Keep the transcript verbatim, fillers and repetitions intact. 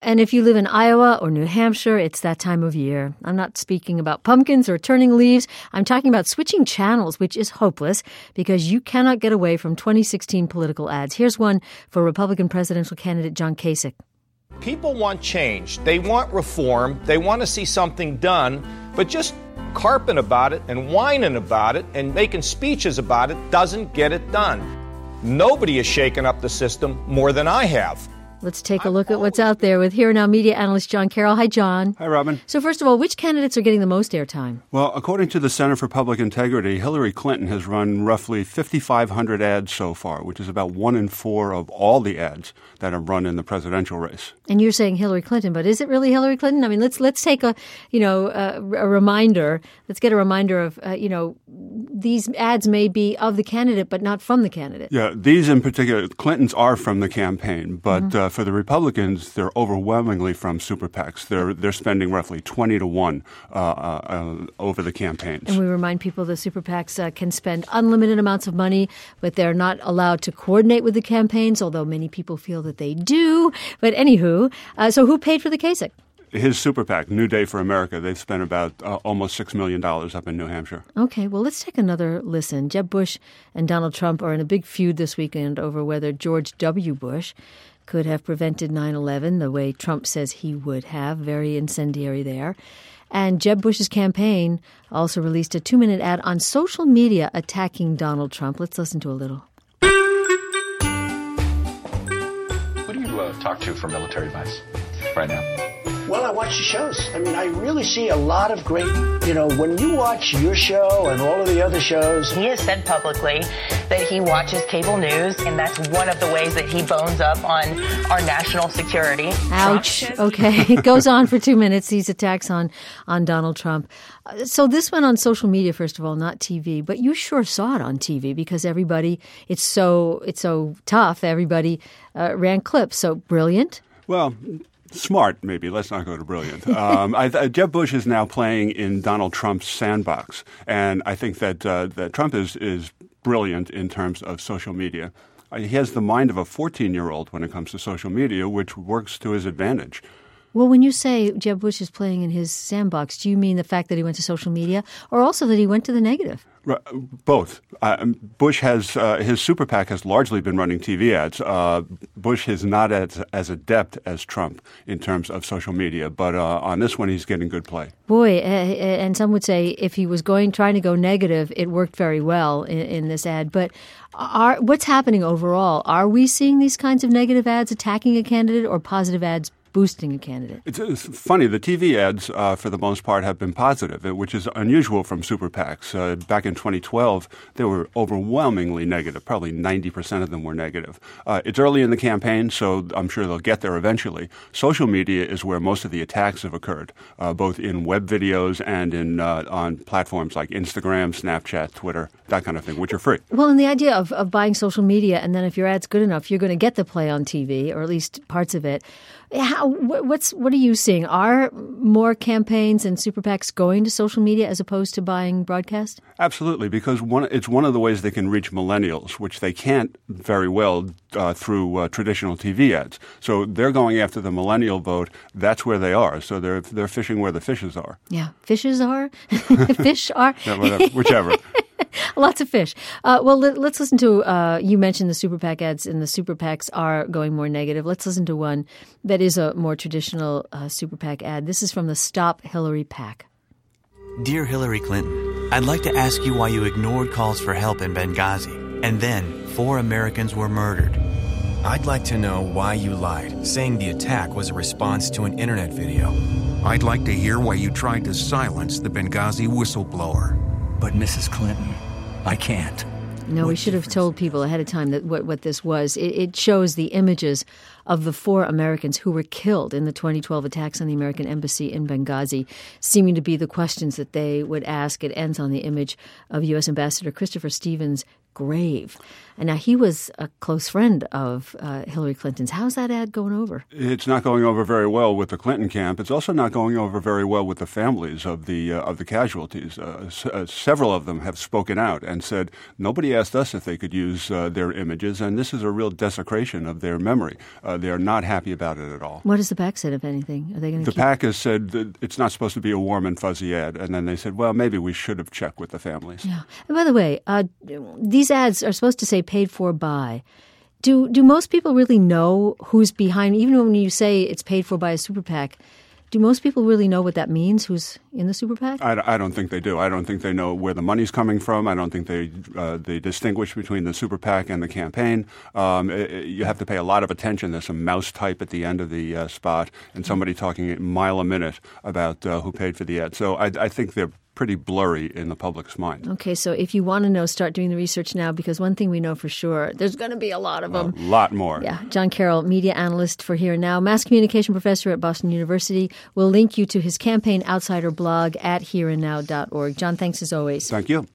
And if you live in Iowa or New Hampshire, it's that time of year. I'm not speaking about pumpkins or turning leaves. I'm talking about switching channels, which is hopeless because you cannot get away from twenty sixteen political ads. Here's one for Republican presidential candidate John Kasich. People want change. They want reform. They want to see something done, but just carping about it and whining about it and making speeches about it doesn't get it done. Nobody has shaken up the system more than I have. Let's take a look at what's out there with Here Now media analyst John Carroll. Hi, John. Hi, Robin. So first of all, which candidates are getting the most airtime? Well, according to the Center for Public Integrity, Hillary Clinton has run roughly fifty-five hundred ads so far, which is about one in four of all the ads that have run in the presidential race. And you're saying Hillary Clinton, but is it really Hillary Clinton? I mean, let's let's take a, you know, a, a reminder. Let's get a reminder of, uh, you know, these ads may be of the candidate, but not from the candidate. Yeah, these in particular, Clinton's are from the campaign, but Mm-hmm. uh, for the Republicans, they're overwhelmingly from super PACs. They're they're spending roughly twenty to one uh, uh, over the campaigns. And we remind people the super PACs uh, can spend unlimited amounts of money, but they're not allowed to coordinate with the campaigns, although many people feel that they do. But anywho, uh, so who paid for the Kasich? His super PAC, New Day for America, they've spent about uh, almost six million dollars up in New Hampshire. Okay, well, let's take another listen. Jeb Bush and Donald Trump are in a big feud this weekend over whether George W. Bush could have prevented nine eleven the way Trump says he would have. Very incendiary there. And Jeb Bush's campaign also released a two-minute ad on social media attacking Donald Trump. Let's listen to a little. Who do you uh, talk to for military advice right now? Well, I watch the shows. I mean, I really see a lot of great, you know, when you watch your show and all of the other shows. He has said publicly that he watches cable news, and that's one of the ways that he bones up on our national security. Ouch. Okay. It goes on for two minutes, these attacks on, on Donald Trump. Uh, so this went on social media, first of all, not T V, but you sure saw it on T V because everybody, it's so, it's so tough. Everybody uh, ran clips. So brilliant. Well, smart, maybe. Let's not go to brilliant. Um, I, uh, Jeb Bush is now playing in Donald Trump's sandbox, and I think that uh, that Trump is is brilliant in terms of social media. Uh, he has the mind of a fourteen-year-old when it comes to social media, which works to his advantage. Well, when you say Jeb Bush is playing in his sandbox, do you mean the fact that he went to social media or also that he went to the negative? Both. Uh, Bush has uh, his super PAC has largely been running T V ads. Uh, Bush is not as as adept as Trump in terms of social media, but uh, on this one he's getting good play. Boy, uh, and some would say if he was going trying to go negative, it worked very well in, in this ad. But are, what's happening overall? Are we seeing these kinds of negative ads attacking a candidate or positive ads boosting a candidate? It's, it's funny. The T V ads, uh, for the most part, have been positive, which is unusual from super PACs. Uh, back in twenty twelve, they were overwhelmingly negative. Probably ninety percent of them were negative. Uh, it's early in the campaign, so I'm sure they'll get there eventually. Social media is where most of the attacks have occurred, uh, both in web videos and in uh, on platforms like Instagram, Snapchat, Twitter, that kind of thing, which are free. Well, and the idea of, of buying social media, and then if your ad's good enough, you're going to get the play on T V, or at least parts of it. How, what's what are you seeing? Are more campaigns and super PACs going to social media as opposed to buying broadcast? Absolutely, because one, it's one of the ways they can reach millennials, which they can't very well uh, through uh, traditional T V ads. So they're going after the millennial vote. That's where they are. So they're they're fishing where the fishes are. Yeah, fishes are, fish are, yeah, whatever, whichever. Lots of fish. Uh, well, let, let's listen to, uh, you mentioned the super PAC ads, and the super PACs are going more negative. Let's listen to one that is a more traditional uh, super PAC ad. This is from the Stop Hillary PAC. Dear Hillary Clinton, I'd like to ask you why you ignored calls for help in Benghazi, and then four Americans were murdered. I'd like to know why you lied, saying the attack was a response to an internet video. I'd like to hear why you tried to silence the Benghazi whistleblower. But Missus Clinton, I can't. No, we should have told people ahead of time that what, what this was. It, it shows the images of the four Americans who were killed in the twenty twelve attacks on the American embassy in Benghazi, seeming to be the questions that they would ask. It ends on the image of U S Ambassador Christopher Stevens grave. And now he was a close friend of uh, Hillary Clinton's. How's that ad going over? It's not going over very well with the Clinton camp. It's also not going over very well with the families of the uh, of the casualties. Uh, s- uh, several of them have spoken out and said, nobody asked us if they could use uh, their images, and this is a real desecration of their memory. Uh, they are not happy about it at all. What has the PAC said, if anything? Are they going to The keep... PAC has said that it's not supposed to be a warm and fuzzy ad, and then they said, well, maybe we should have checked with the families. Yeah. And by the way, uh, these ads are supposed to say paid for by. Do do most people really know who's behind? Even when you say it's paid for by a super PAC, do most people really know what that means? Who's in the super PAC? I, I don't think they do. I don't think they know where the money's coming from. I don't think they uh, they distinguish between the super PAC and the campaign. Um, it, it- you have to pay a lot of attention. There's some mouse type at the end of the uh, spot, and somebody talking a mile a minute about uh, who paid for the ad. So I, I think they're pretty blurry in the public's mind. Okay, so if you want to know, start doing the research now, because one thing we know for sure, there's going to be a lot of them. A lot more. Yeah. John Carroll, media analyst for Here and Now, mass communication professor at Boston University. We'll link you to his Campaign Outsider blog at here and now dot org. John, thanks as always. Thank you.